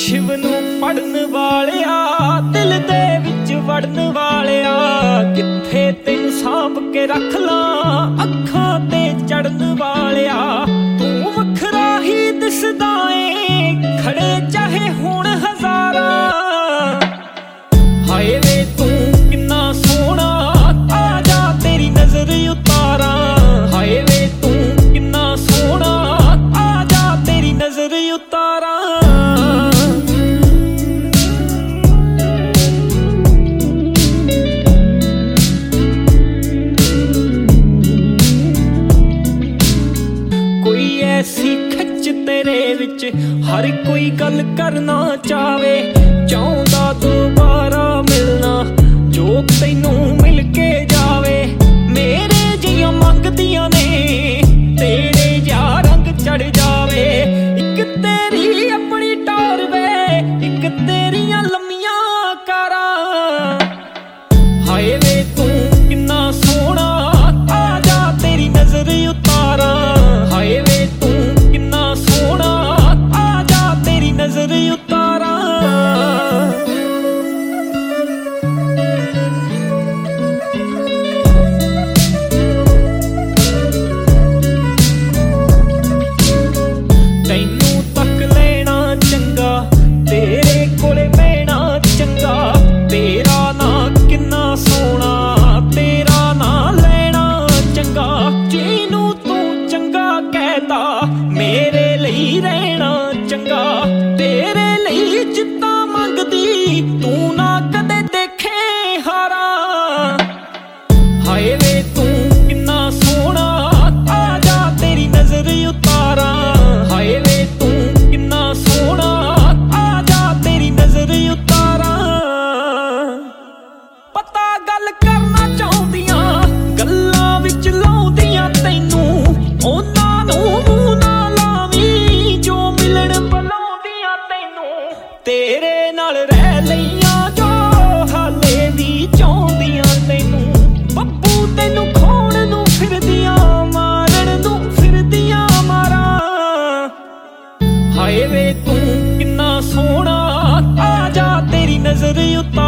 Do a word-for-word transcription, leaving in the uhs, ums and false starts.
शिव नूं पढ़न वालिया दिल दे विच वड़न वालिया कित्थे तैनूं सांभ के रख लां अखां ते चढ़न वालिया तू वखरा ही दिसदा ऐ खड़े चाहे हुण हज़ारा हाय वे तू किन्ना सोहना आ जा तेरी नज़र उतारा हाय वे तू किन्ना सोहना आ जा तेरी नज़र उतारा ऐसी खच तेरे विच हर कोई गल करना चाहे चाहुंदा दोबारा मिलना जो तैनूं मिल के जावे मेरे जियां मंगदियां ने तेरे जा रंग चढ़ जावे इक तेरी अपनी टौर वे इक तेरियां लम्मियां कारा हाय वे तू किन्ना सोहना आ जा तेरी नज़र उतारा हाय वे नज़र उतारा तैनूं तक लेना चंगा तेरे कोले बैठना चंगा तेरा ना किन्ना सोहना तेरा ना लेना चंगा जिनूं तू चंगा कहता मेरे लिए रहना चंगा तेरे लिए जिद्दा मंगदी तू ना कदे देखे हारा हाय वे तू किन्ना सोहना आ जा तेरी नज़र उतारा हाय वे तू किन्ना सोहना आ जा तेरी नज़र उतारा पता गल करना चाहुंदियां गल्लां विच लाउंदियां तैनूं उन्हां नूं मूंह ना लावीं जो मिलण तेरे नाल रह लईयां जो हाले भी चाहुंदियां तैनूं बब्बू तैनूं खोण नूं फिरदियां मारन नूं फिरदियां मारा हाय वे तू किन्ना सोहना आ जा तेरी नज़र उतारा